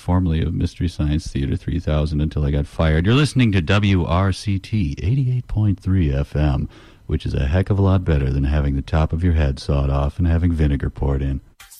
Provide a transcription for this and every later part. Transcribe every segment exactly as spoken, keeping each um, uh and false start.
formerly of Mystery Science Theater three thousand until I got fired. You're listening to W R C T eighty-eight point three F M, which is a heck of a lot better than having the top of your head sawed off and having vinegar poured in.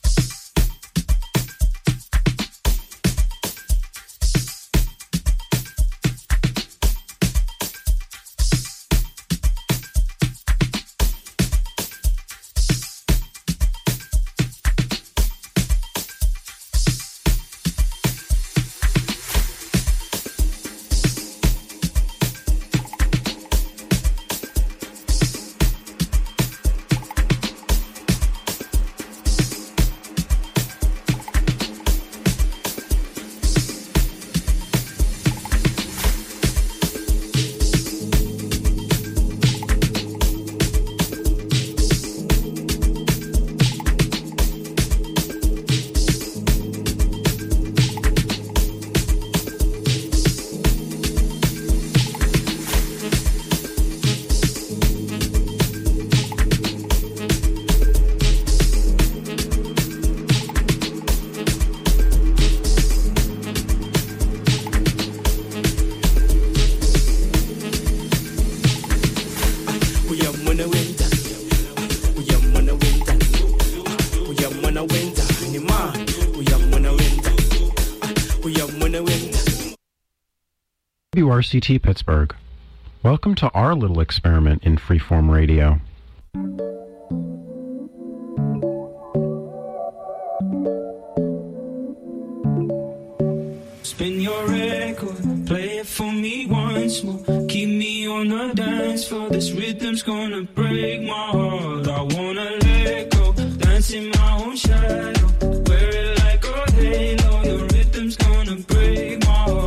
W R C T Pittsburgh. Welcome to our little experiment in freeform radio. Spin your record, play it for me once more. Keep me on the dance floor, this rhythm's gonna break my heart. I wanna let go, dance in my own shadow. Wear it like a halo, your rhythm's gonna break my heart.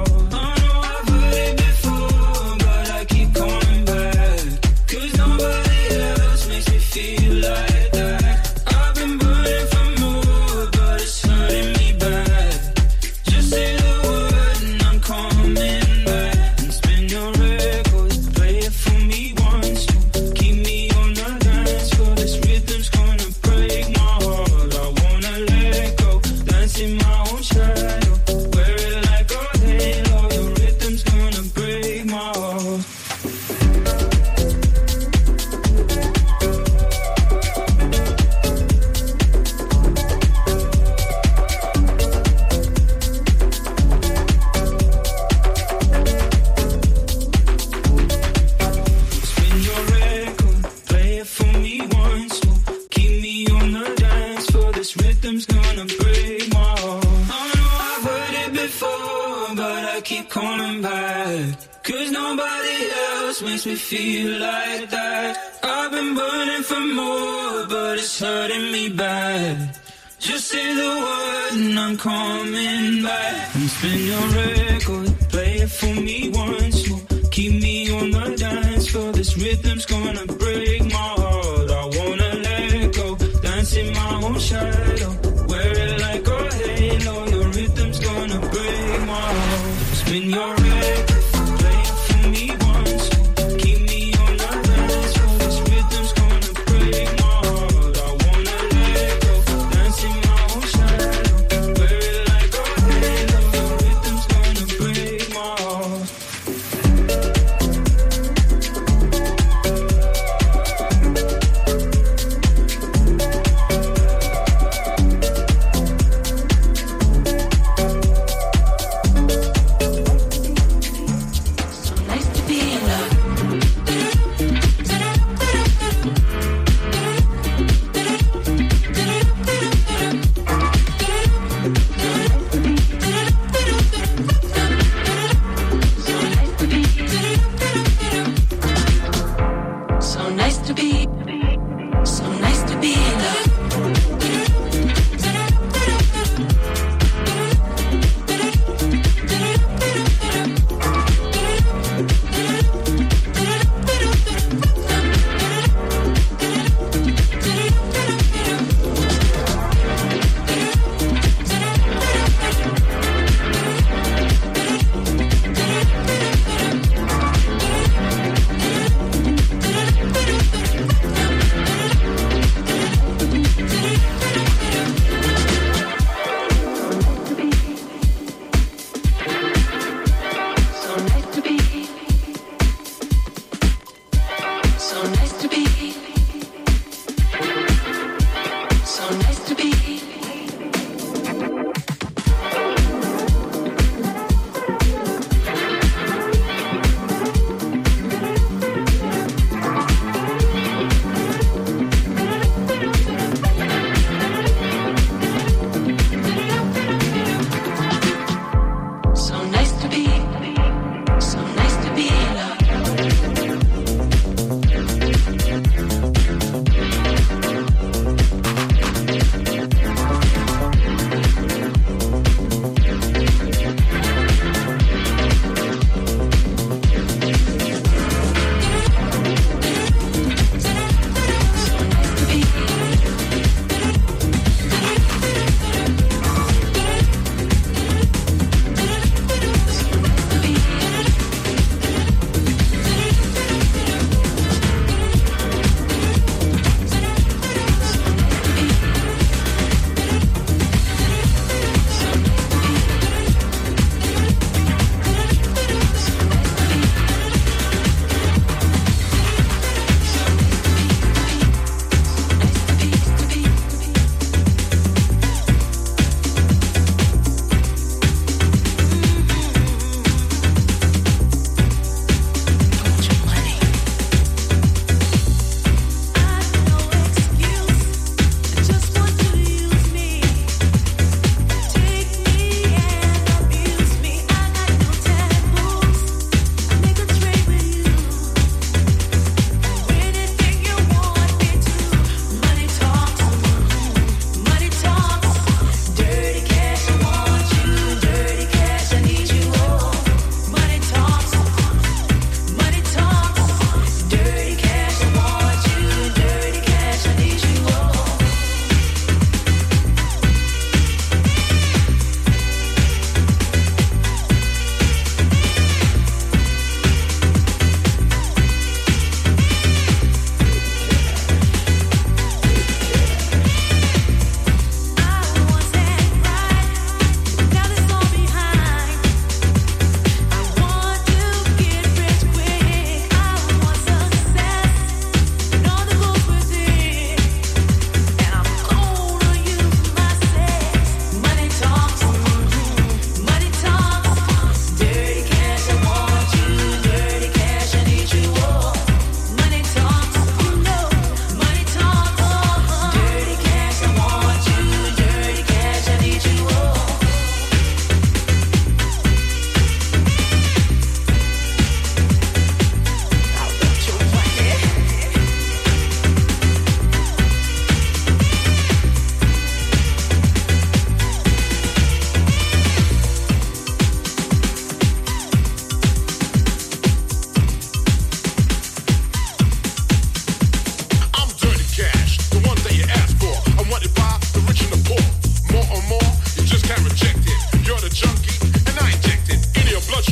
Makes me feel like that. I've been burning for more, but it's hurting me bad. Just say the word and I'm coming back. And spin your record, play it for me once more. Keep me on the dance floor, this rhythm's gonna break my heart. I wanna let go, dance in my own shadow. Wear it like a halo, your rhythm's gonna break my heart. Spin your record.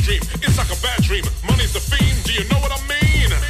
dream. It's like a bad dream. Money's the fiend. Do you know what I mean?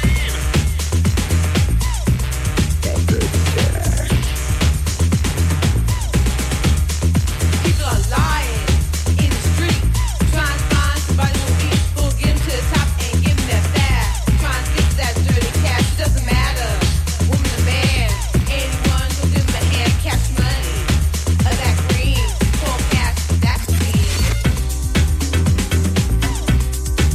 People are lying in the street, trying to find somebody who'll eat, who'll get them to the top and give them that fast. Trying to get to that dirty cash, it doesn't matter. Woman or man, anyone who'll give them a hand, cash money, or that green, cold cash, that's green.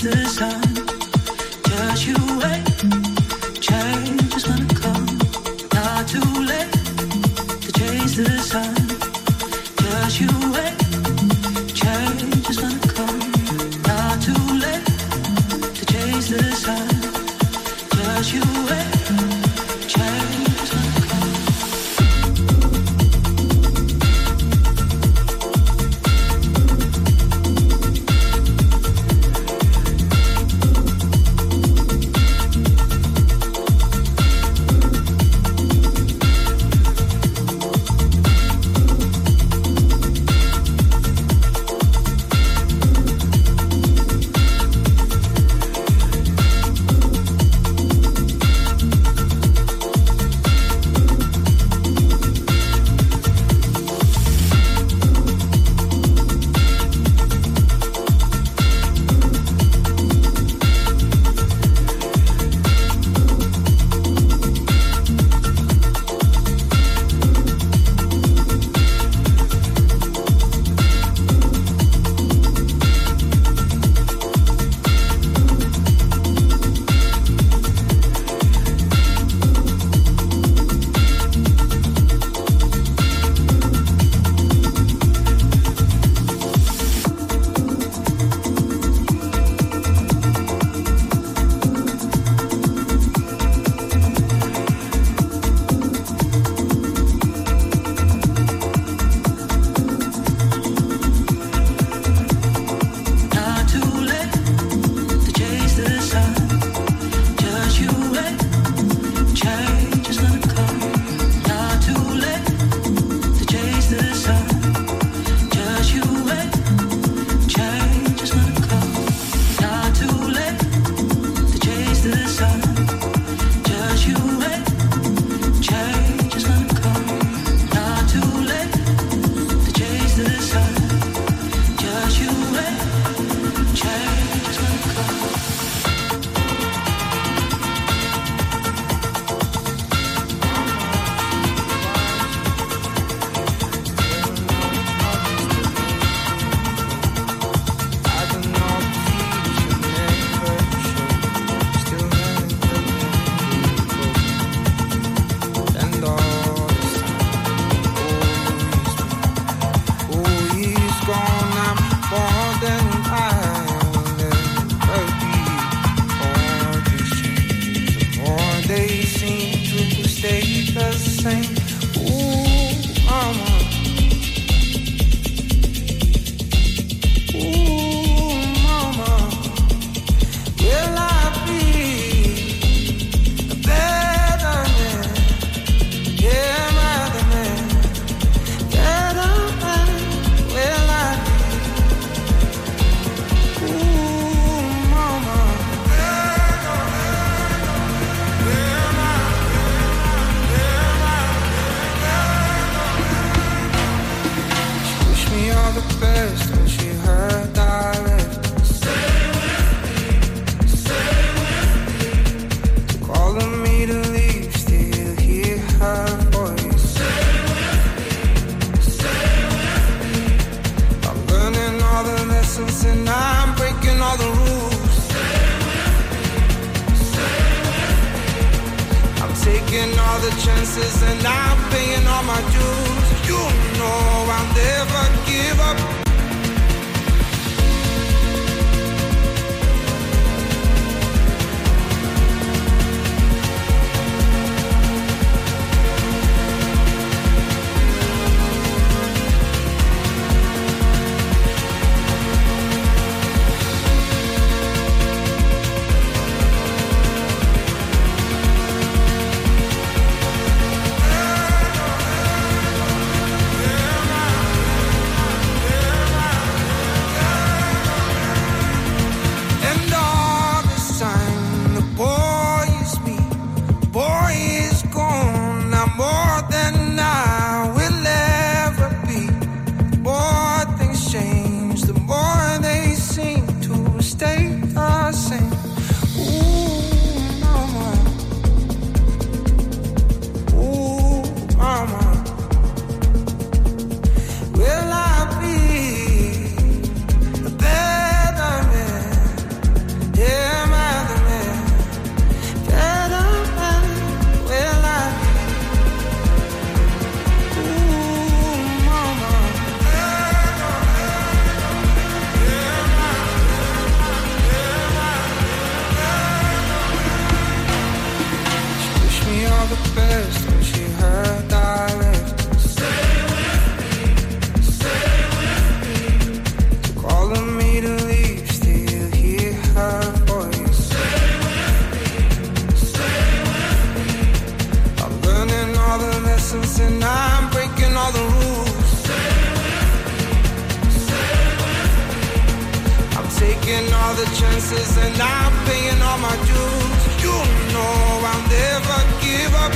the sun. Just you wait, change is gonna come. Not too late to chase the sun. Just you wait, change is gonna come. Not too late to chase the sun. Just you wait, change is gonna come. Yeah. taking all the chances and I'm paying all my dues. You know I'll never give up.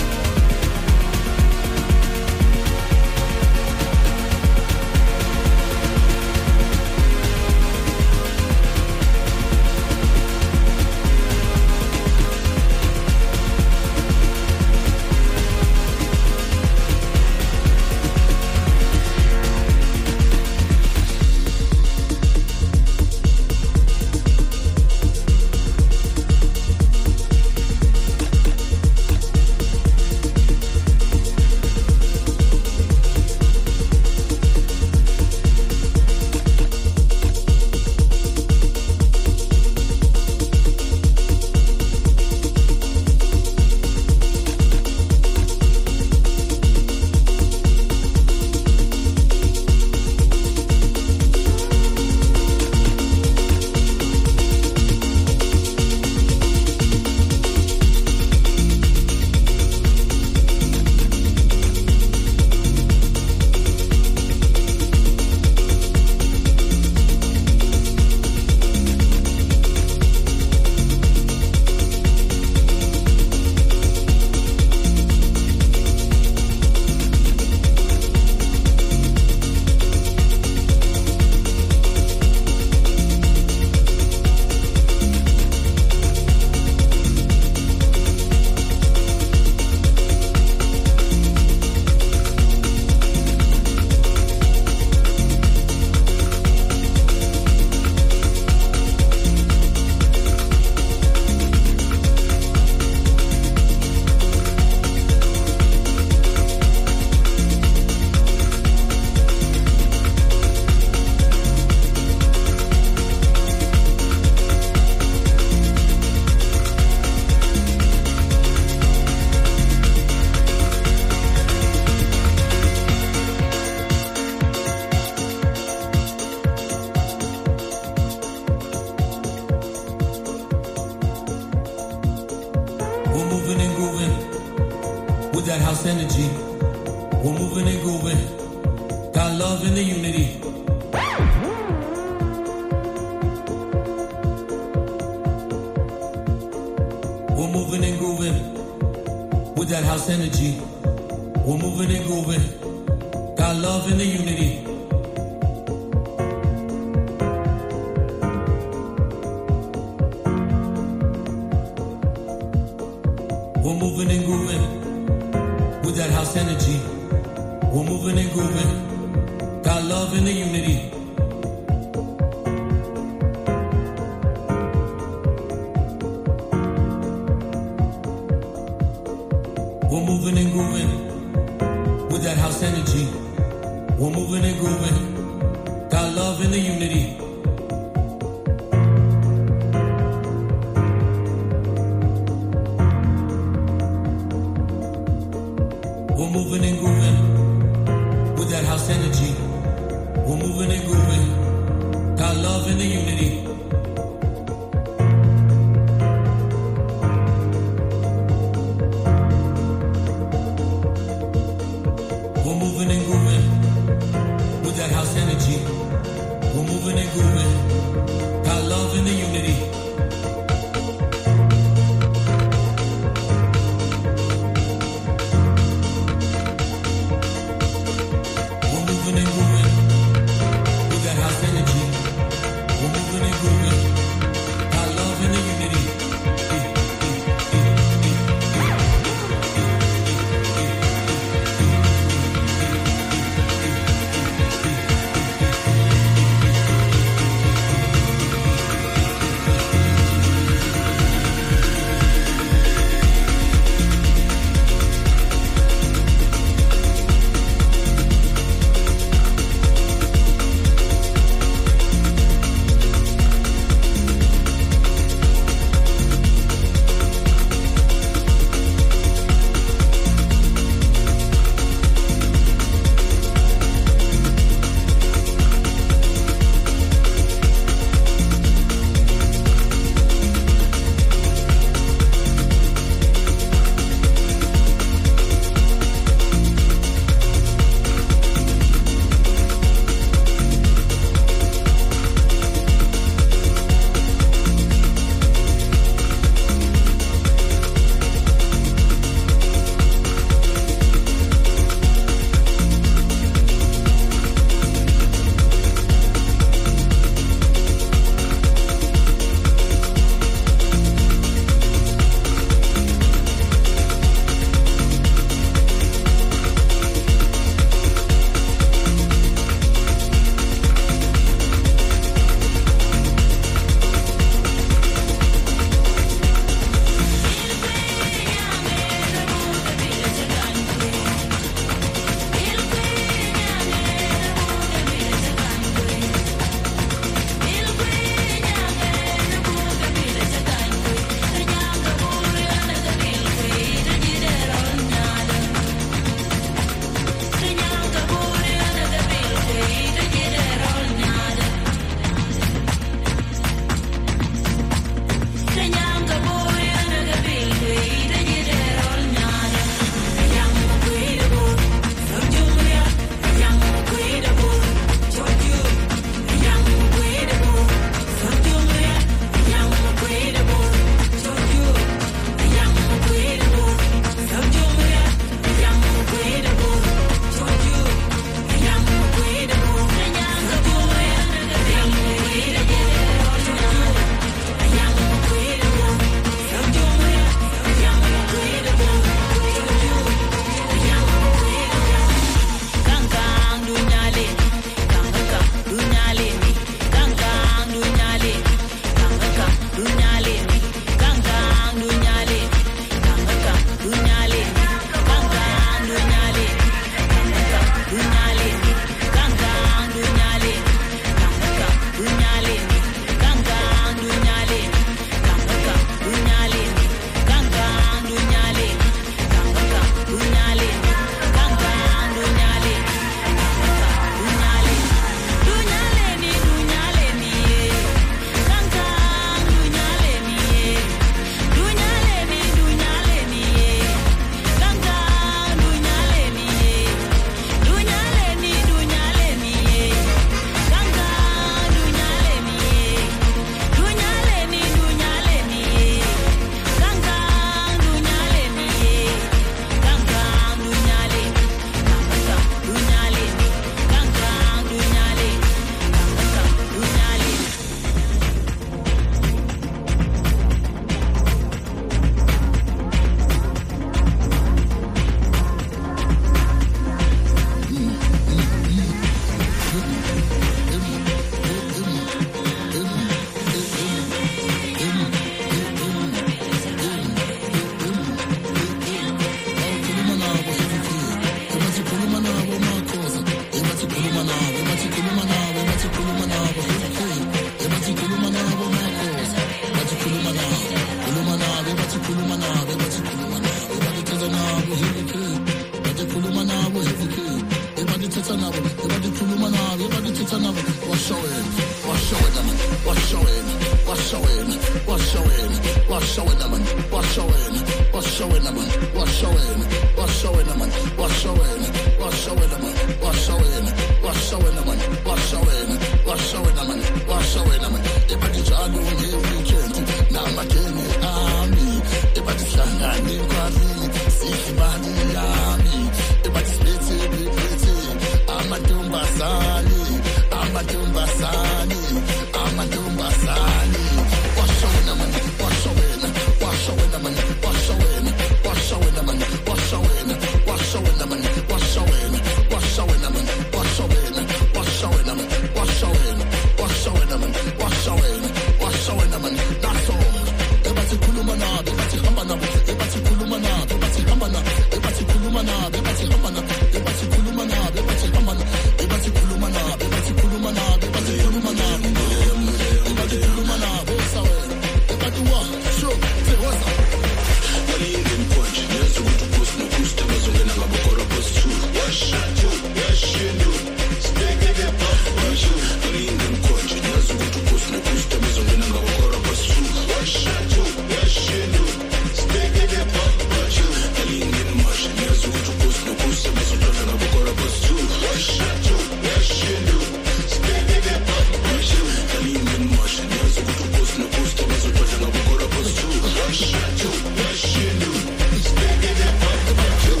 titanabo, ebadi kuluma nabi, ebadi titanabo. Wash away, wash away naman, wash away, wash away, wash away, wash away naman, wash away, wash away naman, wash away, wash away naman, wash away, wash away naman, wash away, wash away naman, wash away, wash away naman, wash away naman. Ebadi jalo nge weekend, na makene ami, ebadi shangani kwari, sisi badi ami, ebadi spete bipete, amadumba sani, amadumba sani, amadumba sani. Wash away naman, wash away, wash away naman, wash away, wash away naman, wash away, wash away naman, wash away, wash away naman, wash away, wash away naman, wash away, wash away naman, wash away, wash away naman. That's all. Ebati kuluma na, ebati hamba na, ebati kuluma na, ebati hamba na, ebati kuluma na, ebati hamba na, ebati kuluma na, ebati hamba na, ebati kuluma na, ebati kuluma na, ebati kuluma na, ebati kuluma na. What's away? Ebati wa, show, say what's up? Wali in punch, yes, we to post no post, but so when I'm a bokoro post too. Wash shot you, yes you do. Stick it up, wash you. Wali in punch, yes, we to post no post, but so when I'm a bokoro post too. Wash shot you, yes you do. Stick it up, wash you. Wali in punch, yes, we to post no post, but so when I'm a bokoro post too. Wash shot you, yes you do. Stick it up, wash you. Wali in punch, yes, we to post no post, but so when I'm a bokoro post too. Wash shot you, yes you do. Stick it up, wash you.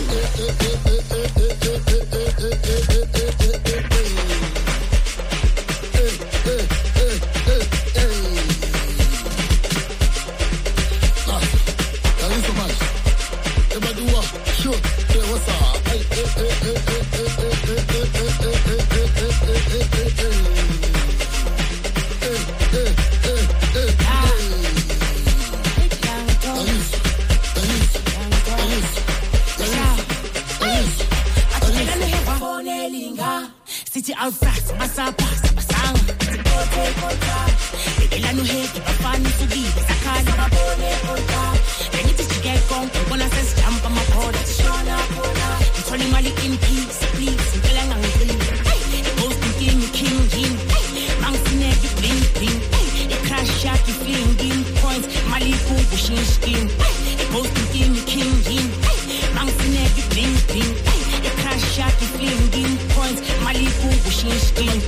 City out fast, basa basa basang. Kote kota, ela no head, bafani subi, sakala mabone kota. Any to get gone, when I says jump on my border, shona kona. It's only Mali in peace, please, feeling angry. Hey, the ghost king, king, king. Hey, Mangsine, you bling, bling. Hey, the crash shot, you flinging points. Mali food, wishing skin. Hey, the ghost king, king, king. Hey, Mangsine, you bling, bling. Hey, the crash shot, you flinging points. Mali food, wishing skin.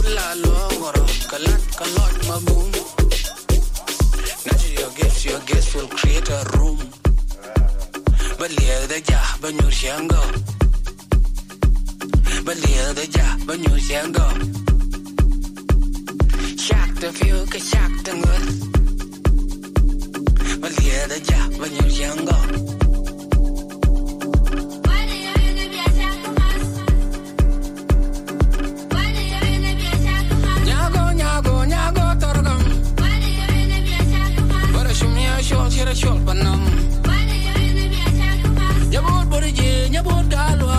la longoro, kalat kalot magum. Natural your guests, your guests will create a room. Balia the ja, banyu shango. Balia the ja, banyu shango. Shock the few, ka shock the good. Balia the ja, banyu shango. Shira shol panam Yabot borije yabot galwa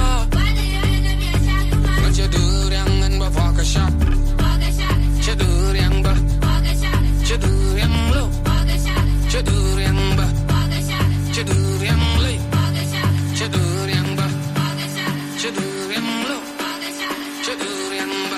Chadur yang an ba faka shak Chadur yang ba Chadur yang lo Chadur yang ba Chadur yang le Chadur yang ba Chadur yang lo Chadur yang ba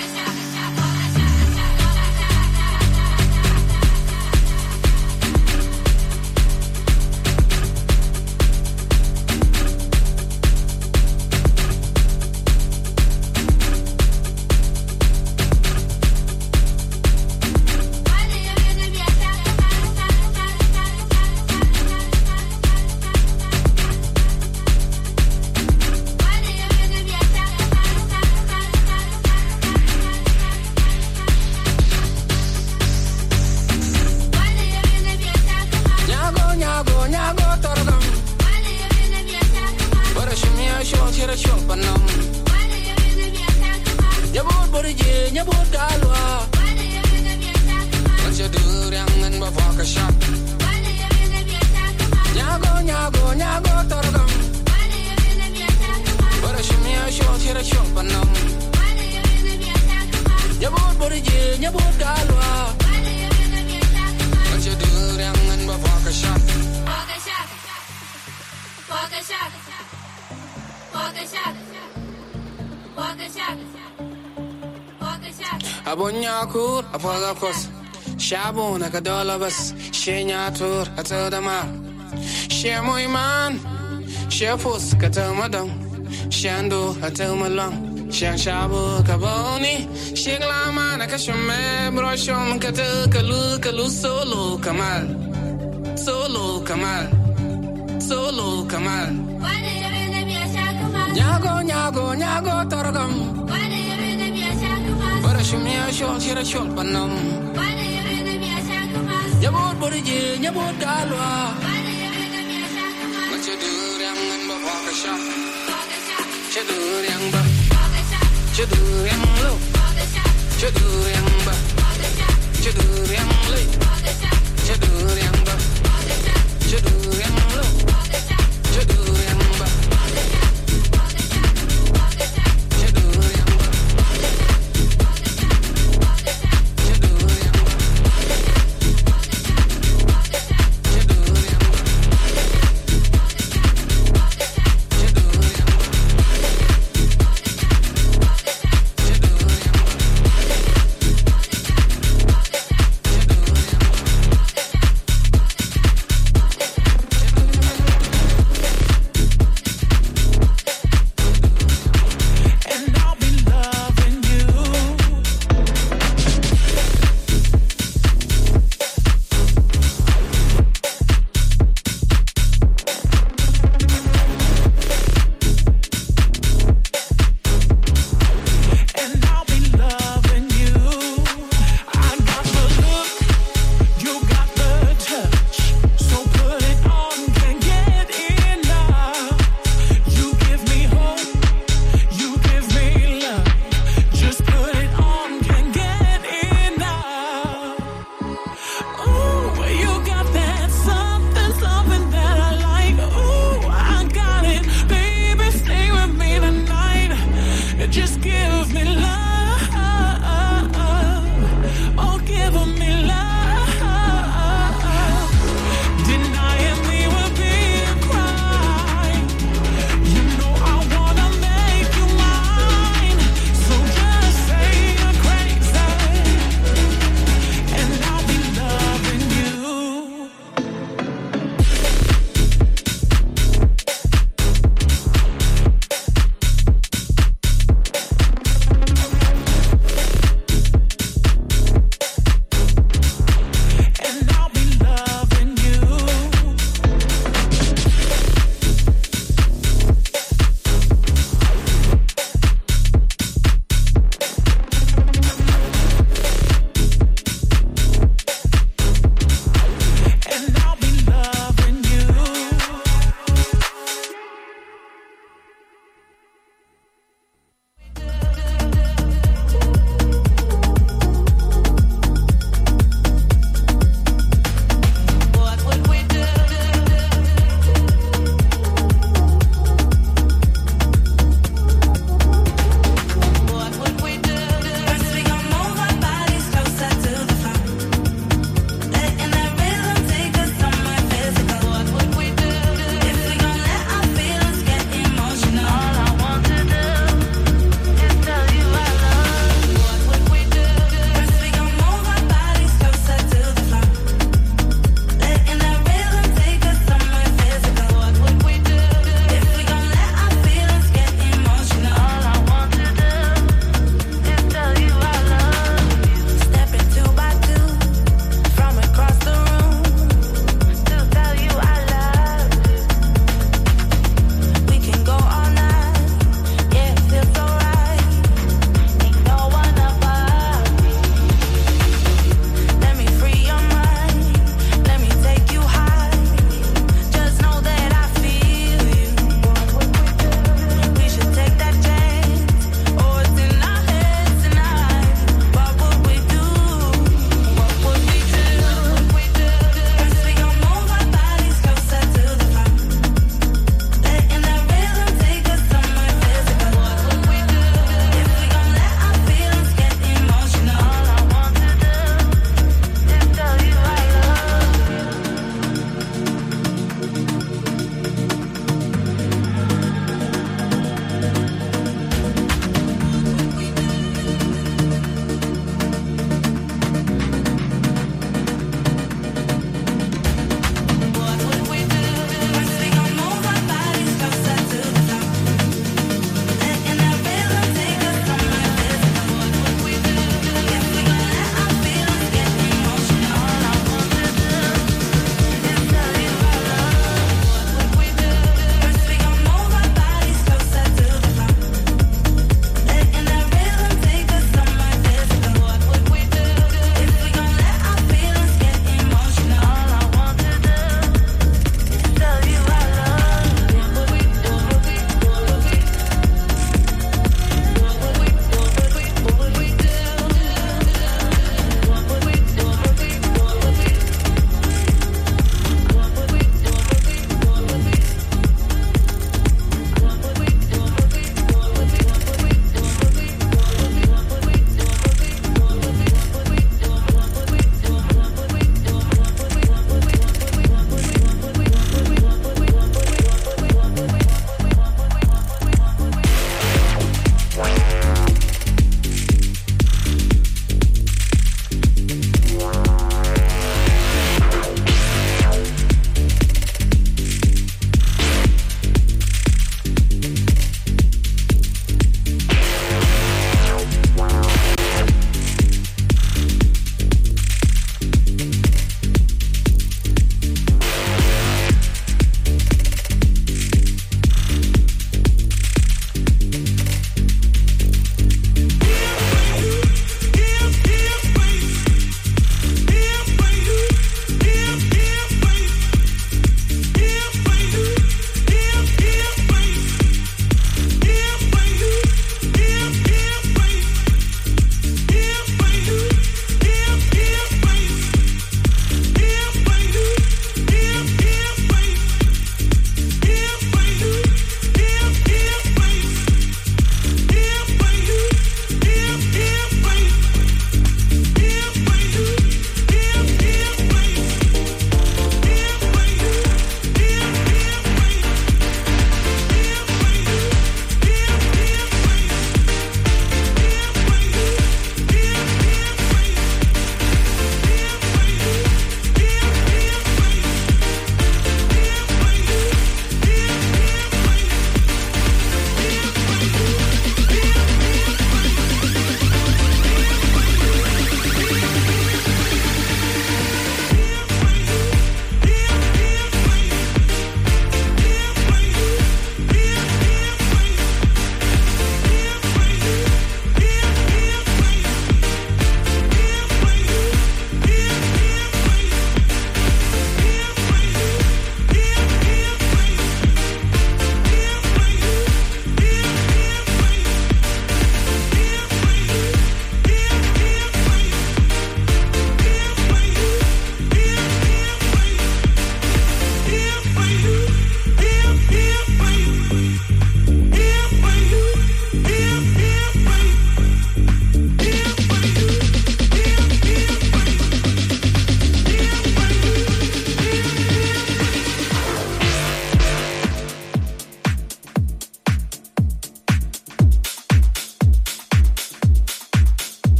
Abonyakur, apagakos, Shabon, Akadolabas, Shenyatur, Atodama, Shemoiman, Shepus, Katamadam, Shando, Atelmalam, Shanshabu, Kaboni, Shiglaman, Akashame, Broshom, Katakalu, Kalu, Solo, Kamal, Solo, Kamal, Solo, Kamal. Nyago, Nyago, Nyago, Torgam. Shumia shol shira shol panam Yabot borije yabot galwa Chadur yang an ba faka shak Chadur yang ba Chadur yang lo Chadur yang ba Chadur yang le Chadur yang ba Chadur yang lo Chadur yang ba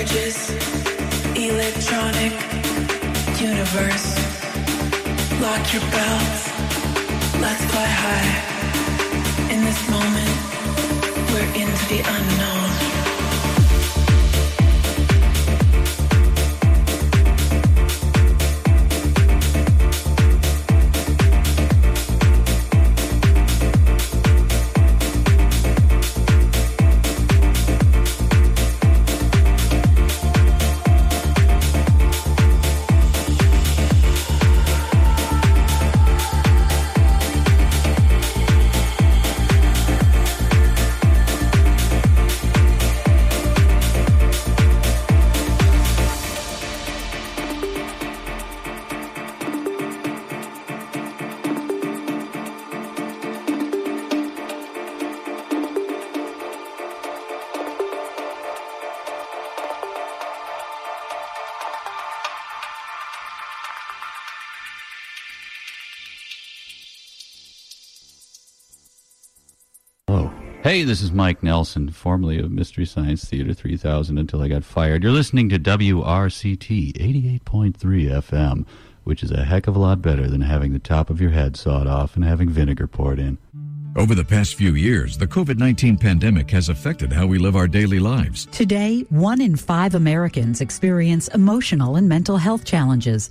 gorgeous, electronic universe. Lock your belts, let's fly high. In this moment, we're into the unknown. Hey, this is Mike Nelson, formerly of Mystery Science Theater three thousand until I got fired. You're listening to W R C T eighty-eight point three F M, which is a heck of a lot better than having the top of your head sawed off and having vinegar poured in. Over the past few years, the COVID nineteen pandemic has affected how we live our daily lives. Today, one in five Americans experience emotional and mental health challenges.